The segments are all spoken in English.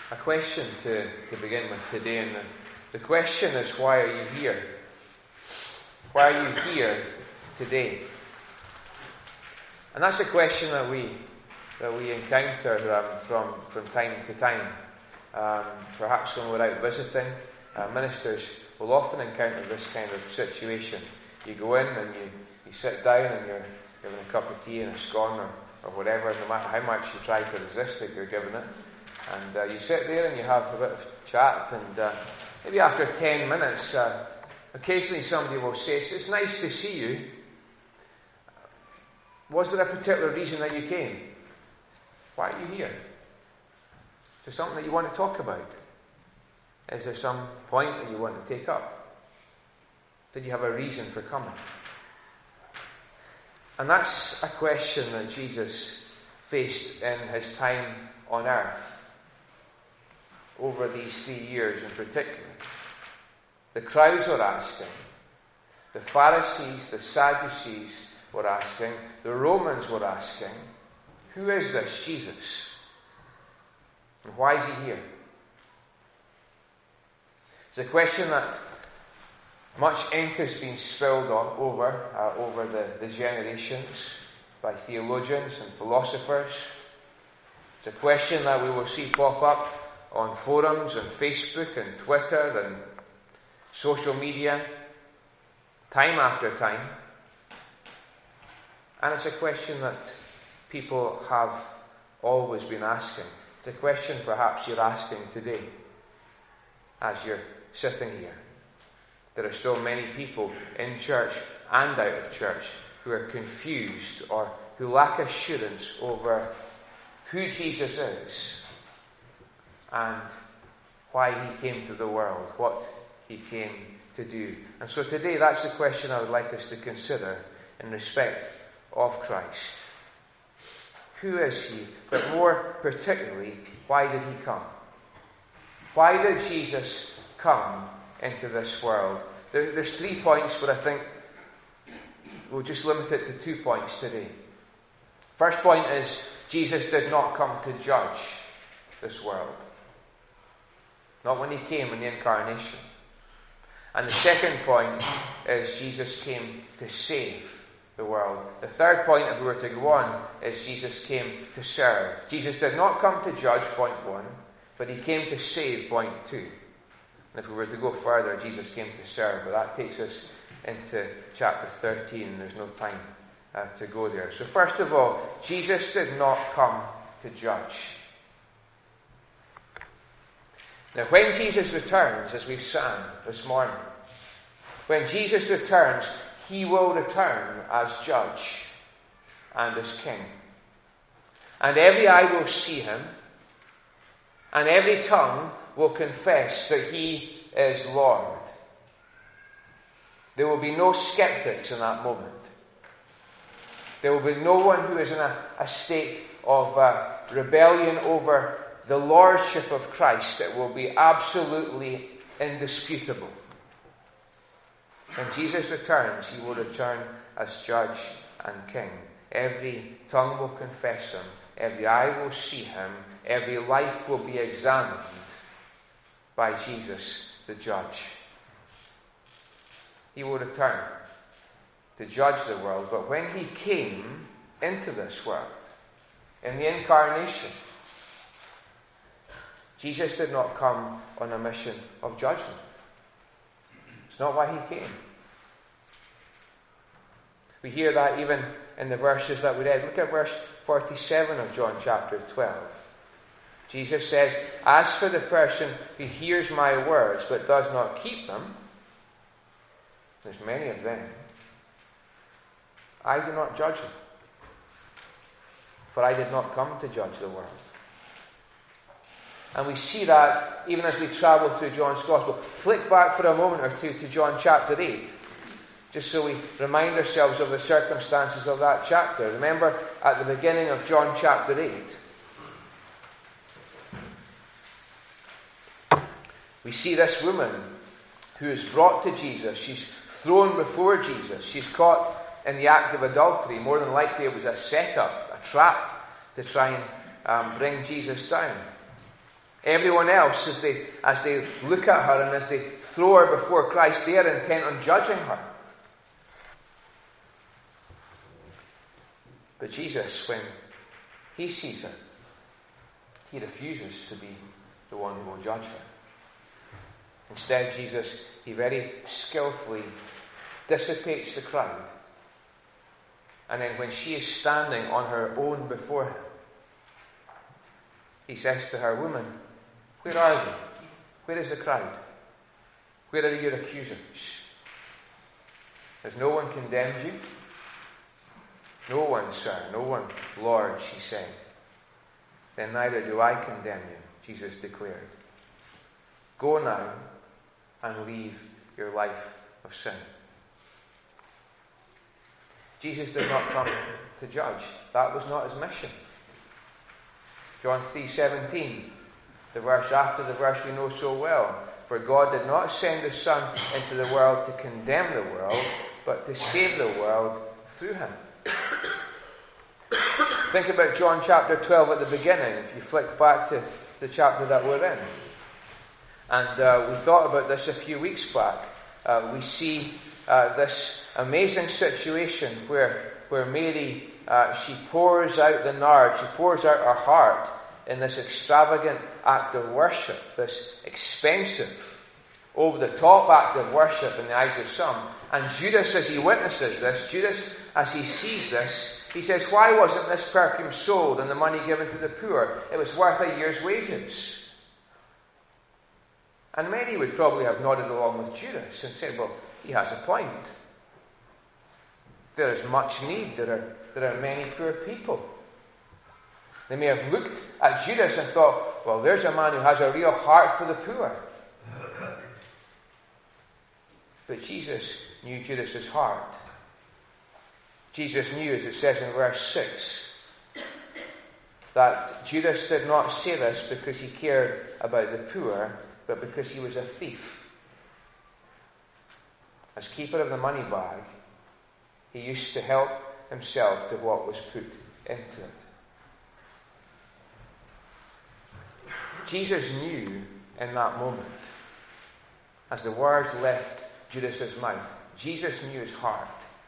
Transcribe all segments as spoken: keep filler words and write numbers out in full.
a question to, to begin with today, and the, the question is, why are you here? Why are you here today? And that's a question that we that we encounter um, from from time to time. Um, perhaps when we're out visiting, uh, ministers will often encounter this kind of situation. You go in and you, you sit down and you're given a cup of tea and a scone or, or whatever, no matter how much you try to resist it, you're given it. And uh, you sit there and you have a bit of chat, and uh, maybe after ten minutes, uh, occasionally somebody will say, "It's nice to see you. Was there a particular reason that you came? Why are you here? Is there something that you want to talk about? Is there some point that you want to take up? Did you have a reason for coming?" And that's a question that Jesus faced in his time on earth over these three years in particular. The crowds were asking, the Pharisees, the Sadducees were asking, the Romans were asking, who is this Jesus? And why is he here? It's a question that much ink has been spilled on over uh, over the, the generations by theologians and philosophers. It's a question that we will see pop up on forums and Facebook and Twitter and social media time after time. And it's a question that people have always been asking. It's a question perhaps you're asking today as you're sitting here. There are still many people in church and out of church who are confused or who lack assurance over who Jesus is and why he came to the world, what he came to do. And so today, that's the question I would like us to consider in respect of Christ. Who is he? But more particularly, why did he come? Why did Jesus come into this world? There, there's three points, but I think we'll just limit it to two points today. First point is, Jesus did not come to judge this world. Not when he came in the incarnation. And the second point is, Jesus came to save the world. The third point, if we were to go on, is Jesus came to serve. Jesus did not come to judge, point one, but he came to save, point two. And if we were to go further, Jesus came to serve, but that takes us into chapter thirteen. There's no time uh, to go there. So first of all, Jesus did not come to judge. Now, when Jesus returns, as we've sang this morning, when Jesus returns, he will return as judge and as king. And every eye will see him, and every tongue will confess that he is Lord. There will be no skeptics in that moment. There will be no one who is in a, a state of uh, rebellion over the lordship of Christ. It will be absolutely indisputable. When Jesus returns, he will return as judge and king. Every tongue will confess him. Every eye will see him. Every life will be examined by Jesus, the judge. He will return to judge the world. But when he came into this world, in the incarnation, Jesus did not come on a mission of judgment. It's not why he came. We hear that even in the verses that we read. Look at verse forty-seven of John chapter twelve. Jesus says, "As for the person who hears my words but does not keep them," there's many of them, "I do not judge him. For I did not come to judge the world." And we see that even as we travel through John's Gospel. Flick back for a moment or two to John chapter eight, just so we remind ourselves of the circumstances of that chapter. Remember, at the beginning of John chapter eight, we see this woman who is brought to Jesus. She's thrown before Jesus. She's caught in the act of adultery. More than likely it was a setup, a trap to try and um, bring Jesus down. Everyone else, as they, as they look at her and as they throw her before Christ, they are intent on judging her. But Jesus, when he sees her, he refuses to be the one who will judge her. Instead, Jesus, he very skillfully dissipates the crowd. And then when she is standing on her own before him, he says to her, "Woman, where are they? Where is the crowd? Where are your accusers? Has no one condemned you?" "No one, sir, no one, Lord," she said. "Then neither do I condemn you," Jesus declared. "Go now and leave your life of sin." Jesus did not come to judge. That was not his mission. John three seventeen, the verse after the verse we know so well. "For God did not send his Son into the world to condemn the world, but to save the world through him." Think about John chapter twelve at the beginning, if you flick back to the chapter that we're in. And uh, we thought about this a few weeks back. Uh, we see uh, this amazing situation where, where Mary, uh, she pours out the nard, she pours out her heart in this extravagant act of worship, this expensive, over-the-top act of worship in the eyes of some. And Judas, as he witnesses this, Judas, as he sees this, he says, "Why wasn't this perfume sold and the money given to the poor? It was worth a year's wages." And many would probably have nodded along with Judas and said, "Well, he has a point. There is much need. There are, there are many poor people." They may have looked at Judas and thought, "Well, there's a man who has a real heart for the poor." But Jesus knew Judas's heart. Jesus knew, as it says in verse six, that Judas did not say this because he cared about the poor, but because he was a thief. As keeper of the money bag, he used to help himself to what was put into it. Jesus knew in that moment, as the words left Judas's mouth, Jesus knew his heart.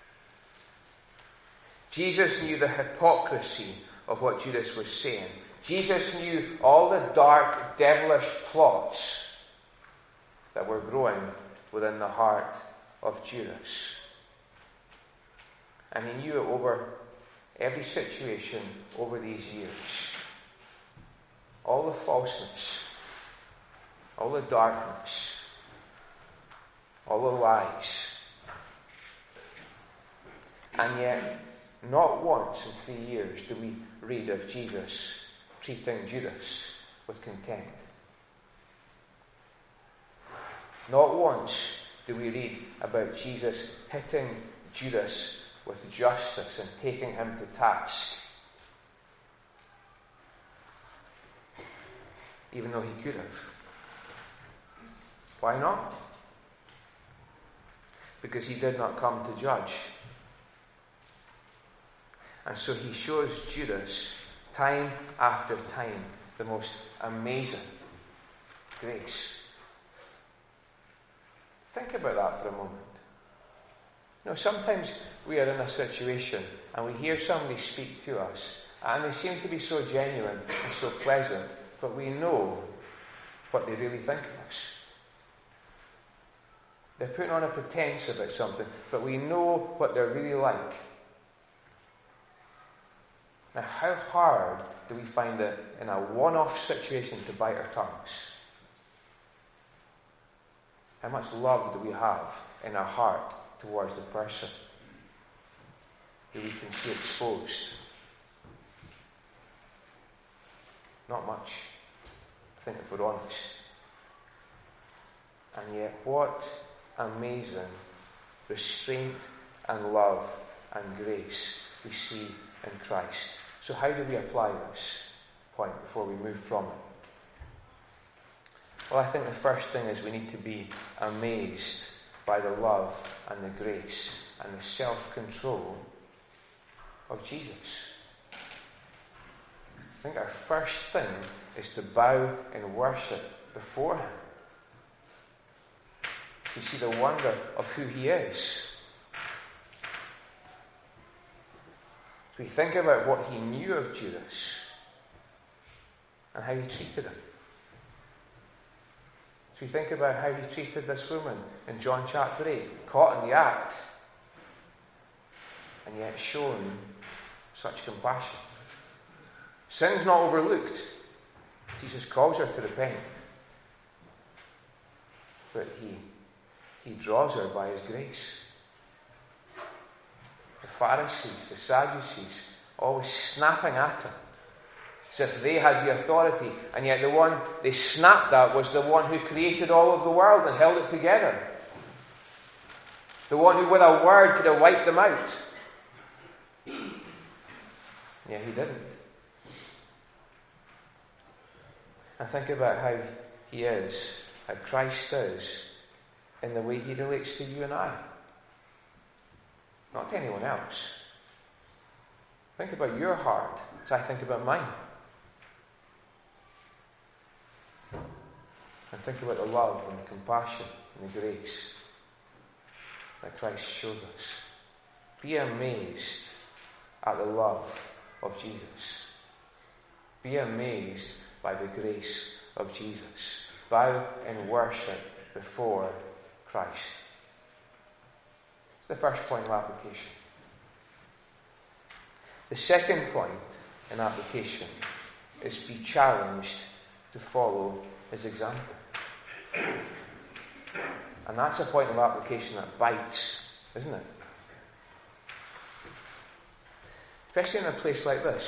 Jesus knew the hypocrisy of what Judas was saying. Jesus knew all the dark, devilish plots that were growing within the heart of Judas. And he knew it over every situation over these years. All the falseness, all the darkness, all the lies. And yet, not once in three years do we read of Jesus treating Judas with contempt. Not once do we read about Jesus hitting Judas with justice and taking him to task, even though he could have. Why not? Because he did not come to judge. And so he shows Judas, time after time, the most amazing grace. Think about that for a moment. You know, sometimes we are in a situation and we hear somebody speak to us, and they seem to be so genuine and so pleasant, but we know what they really think of us. They're putting on a pretense about something, but we know what they're really like. Now, how hard do we find it in a one-off situation to bite our tongues? How much love do we have in our heart towards the person who we can see exposed? Not much, I think, if we're honest. And yet, what amazing restraint and love and grace we see in Christ. So how do we apply this point before we move from it? Well, I think the first thing is we need to be amazed by the love and the grace and the self-control of Jesus. I think our first thing is to bow in worship before him. You see the wonder of who he is. We think about what he knew of Judas and how he treated him. So we think about how he treated this woman in John chapter eight, caught in the act, and yet shown such compassion. Sin's not overlooked. Jesus calls her to repent. But he, he draws her by his grace. The Pharisees, the Sadducees, always snapping at her, as if they had the authority, and yet the one they snapped at was the one who created all of the world and held it together. The one who with a word could have wiped them out. Yeah, he didn't. And think about how he is, how Christ is, in the way he relates to you and I. Not to anyone else. Think about your heart as I think about mine. And think about the love and the compassion and the grace that Christ showed us. Be amazed at the love of Jesus. Be amazed by the grace of Jesus. Bow in worship before Christ. It's the first point of application. The second point in application is be challenged to follow his example. And that's a point of application that bites, isn't it? Especially in a place like this.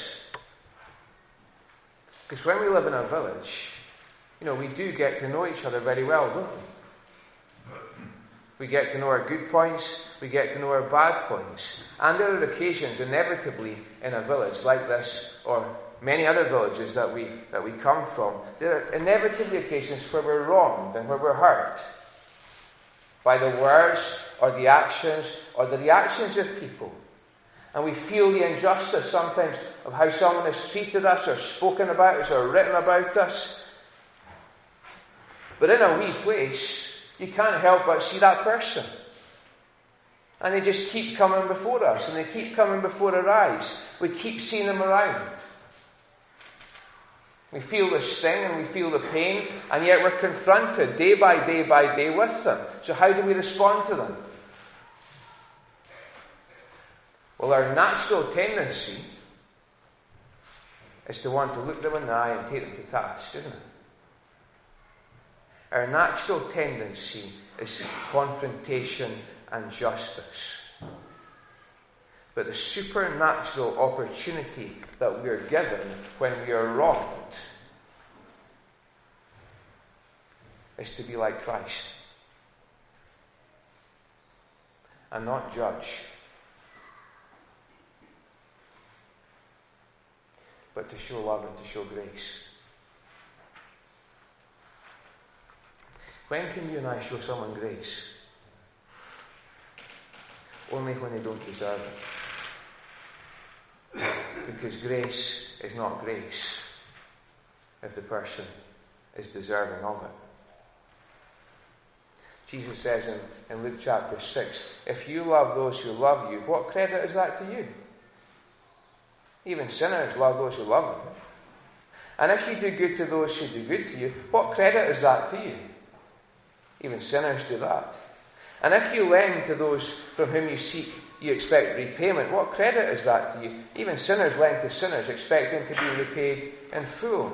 Because when we live in a village, you know, we do get to know each other very well, don't we? We get to know our good points, we get to know our bad points. And there are occasions, inevitably, in a village like this, or many other villages that we that we come from, there are inevitably occasions where we're wronged and where we're hurt by the words or the actions or the reactions of people. And we feel the injustice sometimes of how someone has treated us or spoken about us or written about us. But in a wee place, you can't help but see that person. And they just keep coming before us, and they keep coming before our eyes. We keep seeing them around. We feel the sting and we feel the pain, and yet we're confronted day by day by day with them. So how do we respond to them? Well, our natural tendency is to want to look them in the eye and take them to task, isn't it? Our natural tendency is confrontation and justice. But the supernatural opportunity that we are given when we are wronged is to be like Christ and not judge, but to show love and to show grace. When can you and I show someone grace? Only when they don't deserve it. Because grace is not grace if the person is deserving of it. Jesus says in, in Luke chapter six, if you love those who love you, what credit is that to you? Even sinners love those who love them. And if you do good to those who do good to you, what credit is that to you? Even sinners do that. And if you lend to those from whom you seek, you expect repayment, what credit is that to you? Even sinners lend to sinners, expecting to be repaid in full.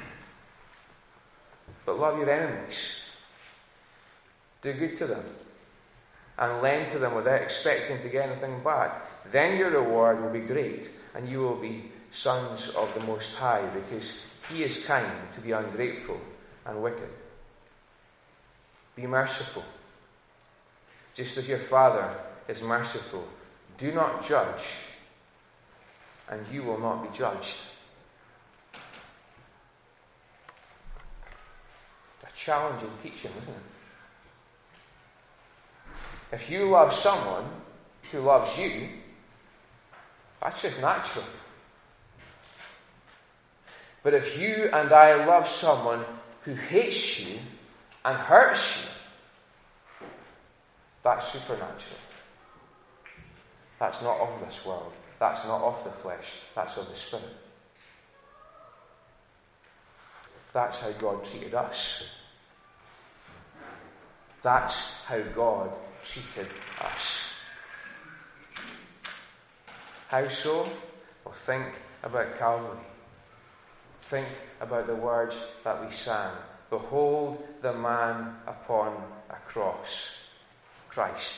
But love your enemies. Do good to them. And lend to them without expecting to get anything back. Then your reward will be great, and you will be sons of the Most High, because He is kind to the ungrateful and wicked. Be merciful, just as your Father is merciful. Do not judge, and you will not be judged. A challenging teaching, isn't it? If you love someone who loves you, that's just natural. But if you and I love someone who hates you and hurts you, that's supernatural. That's not of this world. That's not of the flesh. That's of the Spirit. That's how God treated us. That's how God treated us. How so? Well, think about Calvary. Think about the words that we sang. Behold the man upon a cross, Christ.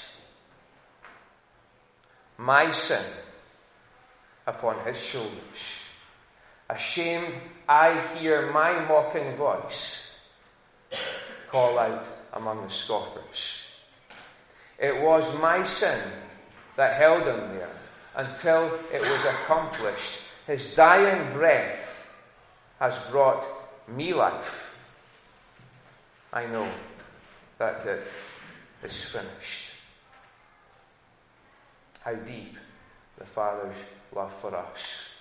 My sin upon his shoulders. Ashamed, I hear my mocking voice call out among the scoffers. It was my sin that held him there until it was accomplished. His dying breath has brought me life. I know that it is finished. How deep the Father's love for us.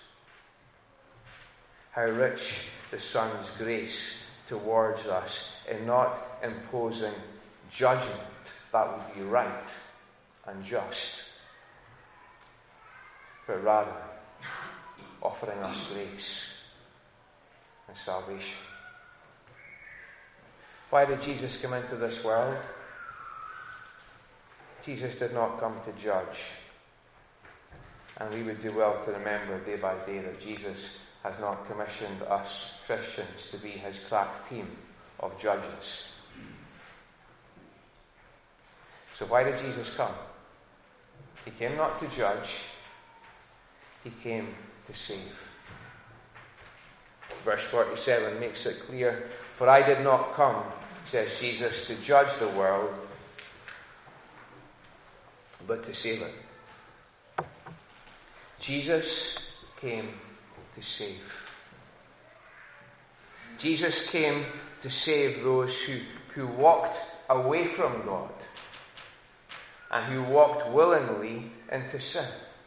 How rich the Son's grace towards us in not imposing judgment that would be right and just, but rather offering us grace and salvation. Why did Jesus come into this world? Jesus did not come to judge. And we would do well to remember day by day that Jesus has not commissioned us Christians to be his crack team of judges. So why did Jesus come? He came not to judge. He came to save. Verse forty-seven makes it clear, for I did not come, says Jesus, to judge the world, but to save it. Jesus came to save. Jesus came to save those who, who walked away from God and who walked willingly into sin.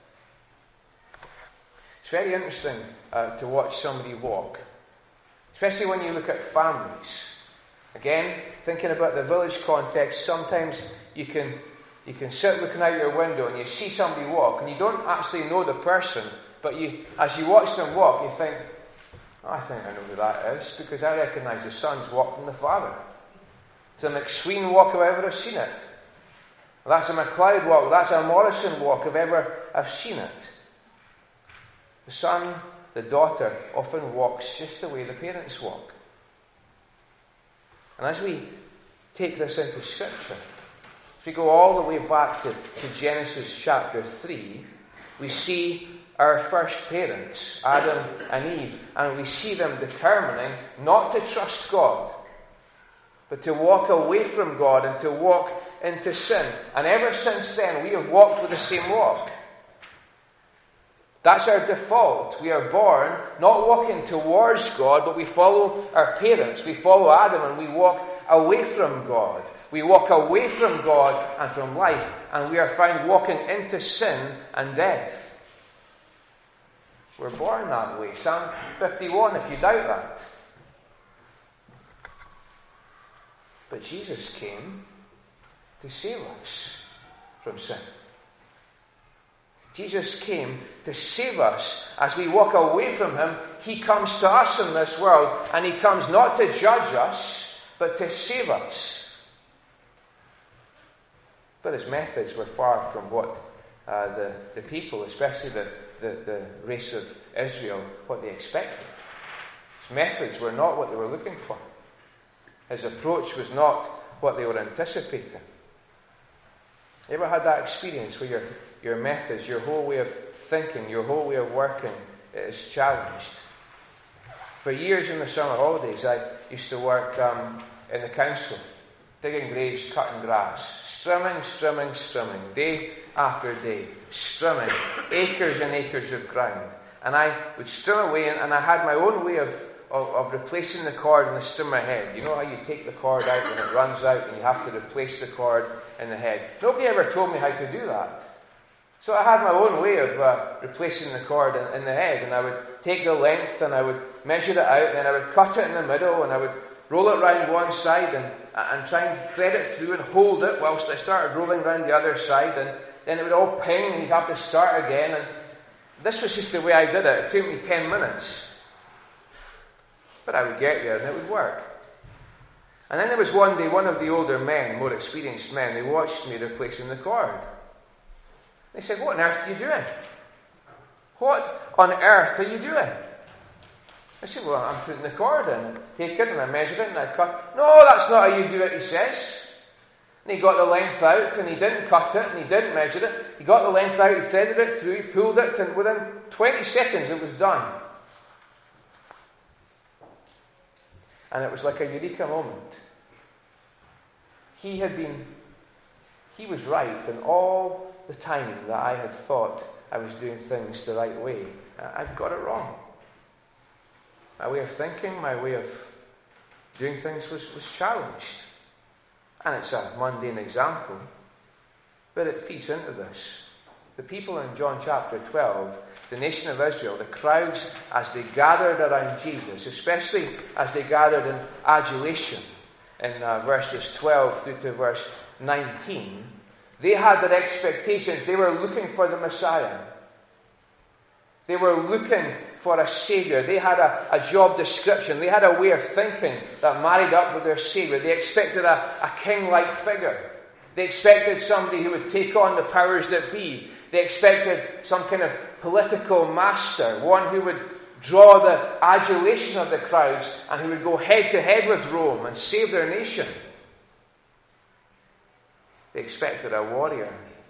It's very interesting uh, to watch somebody walk, especially when you look at families. Again, thinking about the village context, sometimes you can you can sit looking out your window and you see somebody walk and you don't actually know the person, but you, as you watch them walk, you think, oh, I think I know who that is, because I recognise the son's walk from the father. It's a McSween walk if I've ever seen it. That's a MacLeod walk. That's a Morrison walk if ever I've seen it. The son, the daughter, often walks just the way the parents walk. And as we take this into Scripture, as we go all the way back to, to Genesis chapter three, we see our first parents, Adam and Eve, and we see them determining not to trust God, but to walk away from God and to walk into sin. And ever since then, we have walked with the same walk. That's our default. We are born not walking towards God, but we follow our parents. We follow Adam and we walk away from God. We walk away from God and from life, and we are found walking into sin and death. We're born that way. Psalm fifty-one, if you doubt that. But Jesus came to save us from sin. Jesus came to save us. As we walk away from him, he comes to us in this world, and he comes not to judge us, but to save us. But his methods were far from what uh, the, the people, especially the, the, the race of Israel, what they expected. His methods were not what they were looking for. His approach was not what they were anticipating. You ever had that experience where your, your methods, your whole way of thinking, your whole way of working is challenged? For years in the summer holidays, I used to work um, in the council, digging graves, cutting grass, strimming, strimming, strimming, day after day, strimming, acres and acres of ground. And I would strim away, and, and I had my own way of, of, of replacing the cord in the strimmer head. You know how you take the cord out when it runs out, and you have to replace the cord in the head. Nobody ever told me how to do that. So I had my own way of uh, replacing the cord in, in the head, and I would take the length, and I would measure it out, and then I would cut it in the middle, and I would roll it round one side and, and try and thread it through and hold it whilst I started rolling round the other side, and then it would all ping and you'd have to start again. And this was just the way I did it. It took me ten minutes. But I would get there and it would work. And then there was one day, one of the older men, more experienced men, they watched me replacing the cord. They said, "What on earth are you doing? What on earth are you doing?" I said, "Well, I'm putting the cord in, take it and I measure it and I cut." "No, that's not how you do it," he says. And he got the length out and he didn't cut it and he didn't measure it. He got the length out, he threaded it through, he pulled it, and within twenty seconds it was done. And it was like a eureka moment. He had been, he was right, and all the time that I had thought I was doing things the right way, I'd got it wrong. My way of thinking, my way of doing things was, was challenged. And it's a mundane example, but it feeds into this. The people in John chapter twelve, the nation of Israel, the crowds, as they gathered around Jesus, especially as they gathered in adulation, in uh, verses twelve through to verse nineteen, they had their expectations. They were looking for the Messiah. They were looking for a Saviour. They had a, a job description. They had a way of thinking that married up with their Saviour. They expected a, a king-like figure. They expected somebody who would take on the powers that be. They expected some kind of political master, one who would draw the adulation of the crowds and who would go head-to-head with Rome and save their nation. They expected a warrior.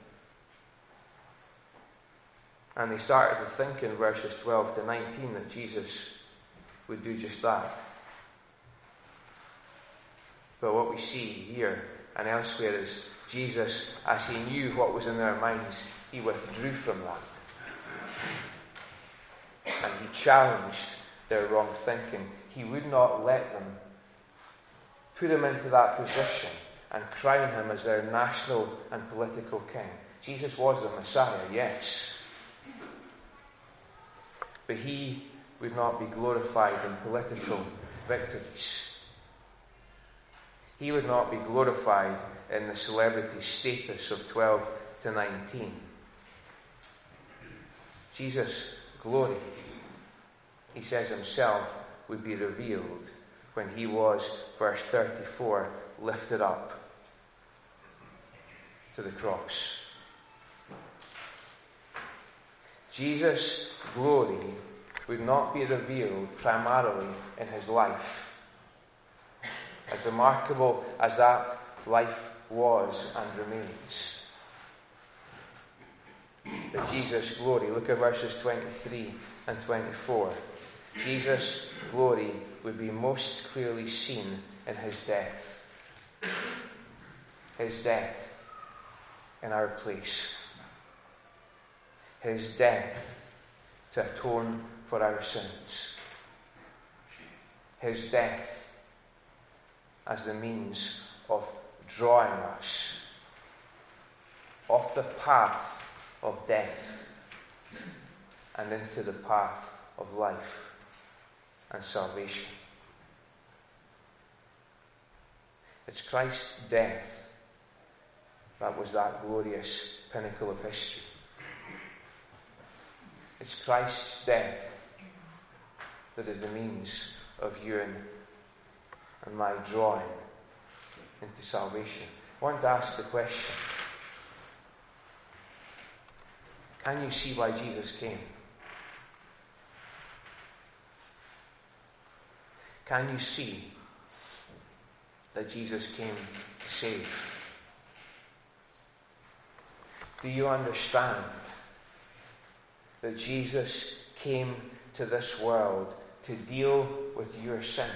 And they started to think in verses twelve to nineteen that Jesus would do just that. But what we see here and elsewhere is Jesus, as he knew what was in their minds, he withdrew from that. And he challenged their wrong thinking. He would not let them put him into that position and crown him as their national and political king. Jesus was the Messiah, yes. But he would not be glorified in political victories. He would not be glorified in the celebrity status of twelve to nineteen. Jesus' glory, he says himself, would be revealed when he was, verse thirty-four, lifted up to the cross. Jesus' glory would not be revealed primarily in his life. As remarkable as that life was and remains. But Jesus' glory, look at verses twenty-three and twenty-four. Jesus' glory would be most clearly seen in his death. His death in our place. His death to atone for our sins. His death as the means of drawing us off the path of death and into the path of life and salvation. It's Christ's death that was that glorious pinnacle of history. It's Christ's death that is the means of you and, and my drawing into salvation. I want to ask the question, can you see why Jesus came? Can you see that Jesus came to save? Do you understand that Jesus came to this world to deal with your sin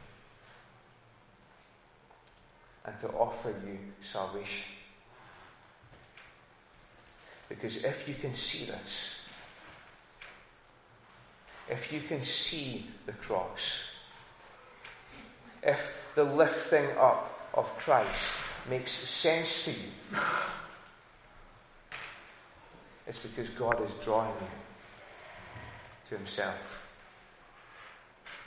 and to offer you salvation? Because if you can see this, if you can see the cross, if the lifting up of Christ makes sense to you, it's because God is drawing you to himself.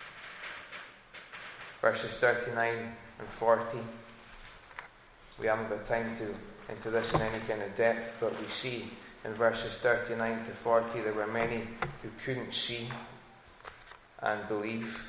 verses thirty-nine and forty. We haven't got time to into this in any kind of depth, but we see in verses thirty-nine to forty there were many who couldn't see and believe.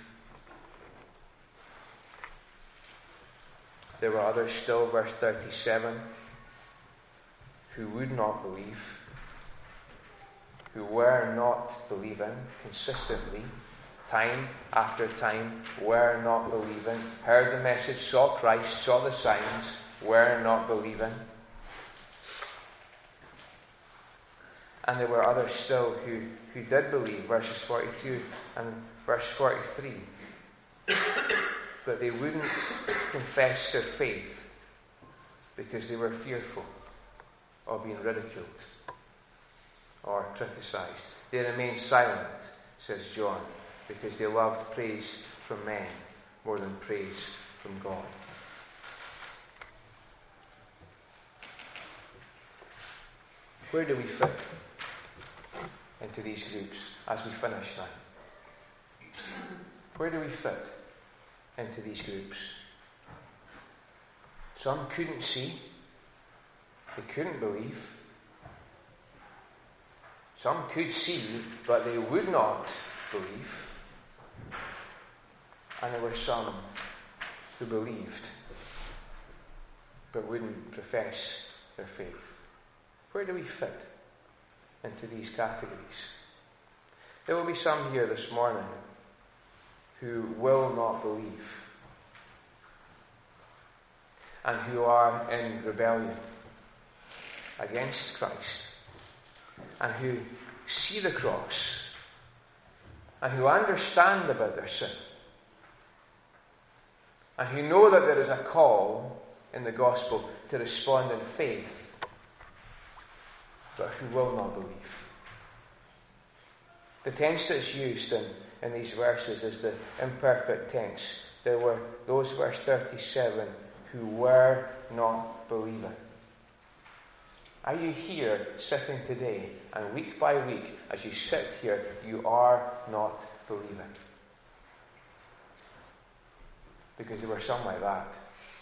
There were others still, verse thirty-seven, who would not believe, who were not believing consistently, time after time, were not believing, heard the message, saw Christ, saw the signs, were not believing. And there were others still who, who did believe, verses forty-two and verse forty-three, but they wouldn't confess their faith because they were fearful of being ridiculed or criticized. They remained silent, says John, because they loved praise from men more than praise from God. Where do we fit into these groups as we finish now? Where do we fit into these groups? Some couldn't see, they couldn't believe. Some could see, but they would not believe. And there were some who believed, but wouldn't profess their faith. Where do we fit into these categories? There will be some here this morning who will not believe and who are in rebellion against Christ and who see the cross and who understand about their sin and who know that there is a call in the gospel to respond in faith, but who will not believe. The tense that's used in, in these verses is the imperfect tense. There were those, verse thirty-seven, who were not believing. Are you here sitting today, and week by week, as you sit here, you are not believing? Because there were some like that.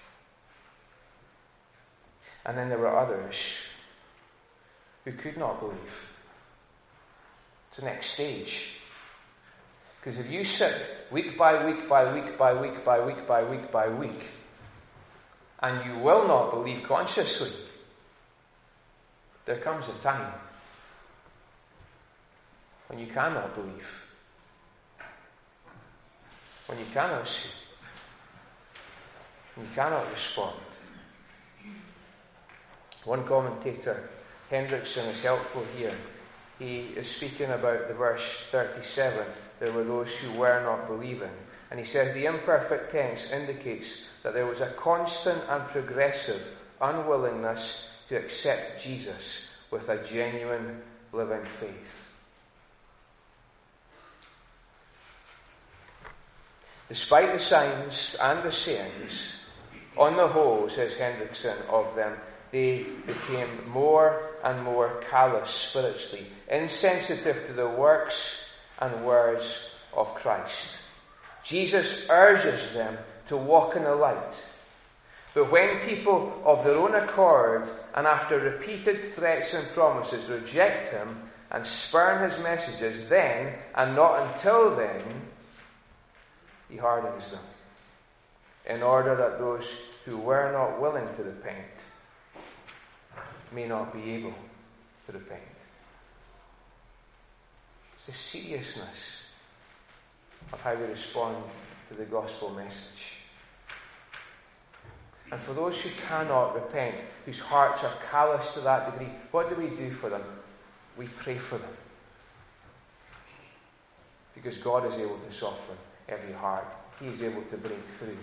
And then there were others who could not believe. It's the next stage. Because if you sit week by week by week by week by week by week by week, and you will not believe consciously, there comes a time when you cannot believe, when you cannot see, when you cannot respond. One commentator, Hendrickson, is helpful here. He is speaking about the verse thirty-seven. There were those who were not believing. And he says the imperfect tense indicates that there was a constant and progressive unwillingness to accept Jesus with a genuine living faith. Despite the signs and the sayings, on the whole, says Hendrickson of them, they became more and more callous spiritually, insensitive to the works and words of Christ. Jesus urges them to walk in the light. But when people of their own accord and after repeated threats and promises reject him and spurn his messages, then, and not until then, he hardens them, in order that those who were not willing to repent may not be able to repent. It's the seriousness of how we respond to the gospel message. And for those who cannot repent, whose hearts are callous to that degree, what do we do for them? We pray for them. Because God is able to soften every heart. He is able to break through.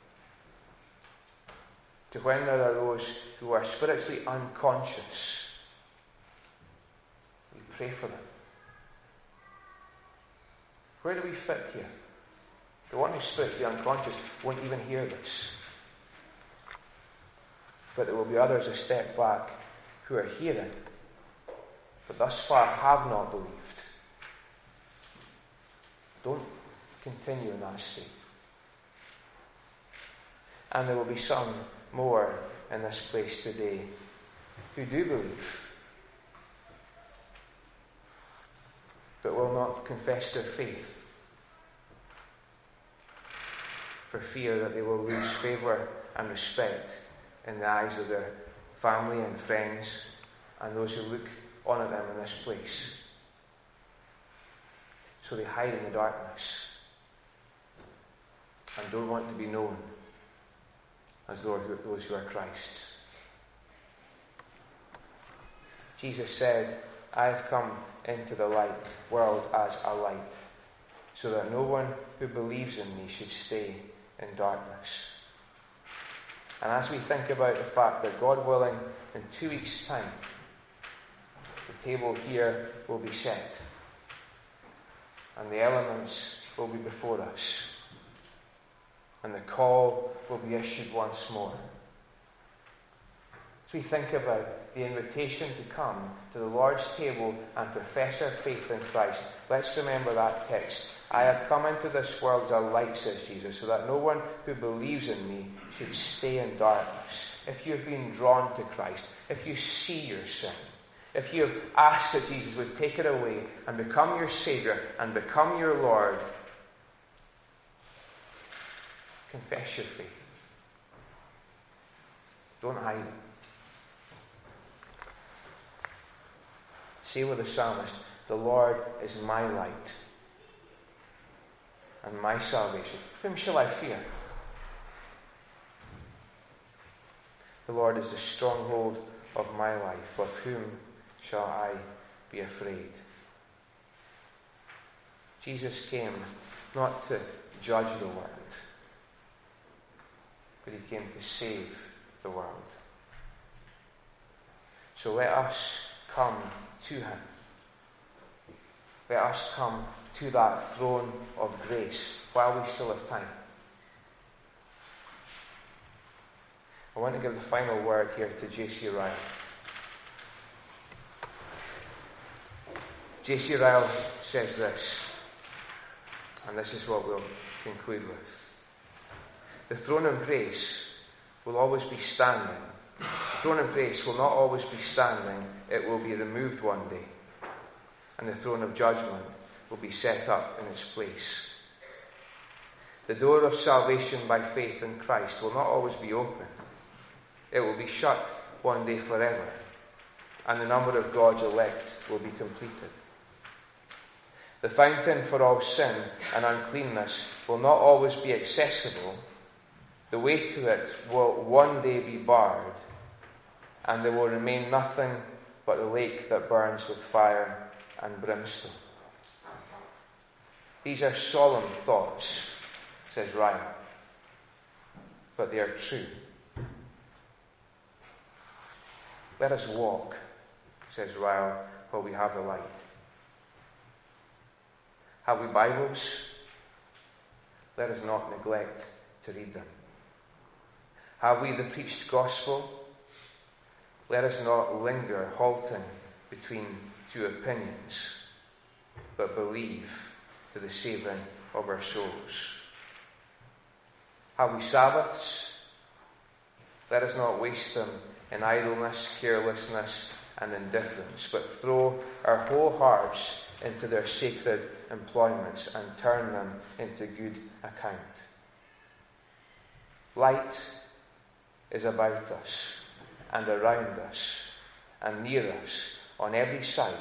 To when there are those who are spiritually unconscious, we pray for them. Where do we fit here? The one who's spiritually unconscious won't even hear this. But there will be others who step back who are hearing, but thus far have not believed. Don't continue in that state. And there will be some more in this place today who do believe, but will not confess their faith for fear that they will lose favour and respect in the eyes of their family and friends and those who look on at them in this place. So they hide in the darkness and don't want to be known as those who are Christ's. Jesus said, I have come into the light world as a light, so that no one who believes in me should stay in darkness. And as we think about the fact that, God willing, in two weeks' time, the table here will be set, and the elements will be before us, and the call will be issued once more. As we think about the invitation to come to the Lord's table and profess our faith in Christ, let's remember that text. I have come into this world as a light, says Jesus, so that no one who believes in me should stay in darkness. If you have been drawn to Christ, if you see your sin, if you have asked that Jesus would take it away and become your Saviour and become your Lord, confess your faith. Don't hide it. Say with the psalmist, the Lord is my light and my salvation. Whom shall I fear? The Lord is the stronghold of my life. Of whom shall I be afraid? Jesus came not to judge the world, but he came to save the world. So let us come to him. Let us come to that throne of grace while we still have time. I want to give the final word here to J C Ryle. J C Ryle says this, and this is what we'll conclude with. The throne of grace will always be standing. The throne of grace will not always be standing. It will be removed one day. And the throne of judgment will be set up in its place. The door of salvation by faith in Christ will not always be open. It will be shut one day forever. And the number of God's elect will be completed. The fountain for all sin and uncleanness will not always be accessible. The way to it will one day be barred, and there will remain nothing but the lake that burns with fire and brimstone. These are solemn thoughts, says Ryle, but they are true. Let us walk, says Ryle, while we have the light. Have we Bibles? Let us not neglect to read them. Have we the preached gospel? Let us not linger halting between two opinions, but believe to the saving of our souls. Have we Sabbaths? Let us not waste them in idleness, carelessness, and indifference, but throw our whole hearts into their sacred employments and turn them into good account. Light is about us and around us and near us on every side.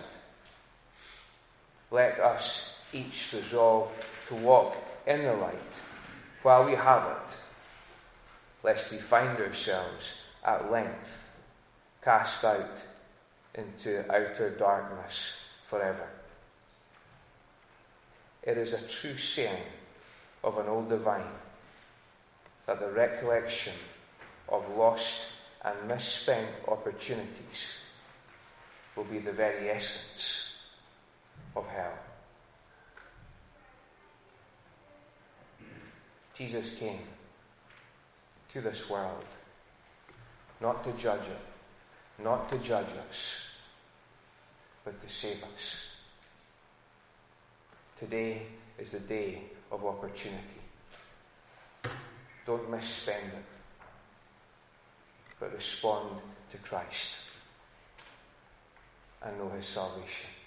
Let us each resolve to walk in the light while we have it, lest we find ourselves at length cast out into outer darkness forever. It is a true saying of an old divine that the recollection of lost and misspent opportunities will be the very essence of hell. Jesus came to this world not to judge it, not to judge us, but to save us. Today is the day of opportunity. Don't misspend it. but respond to Christ and know his salvation.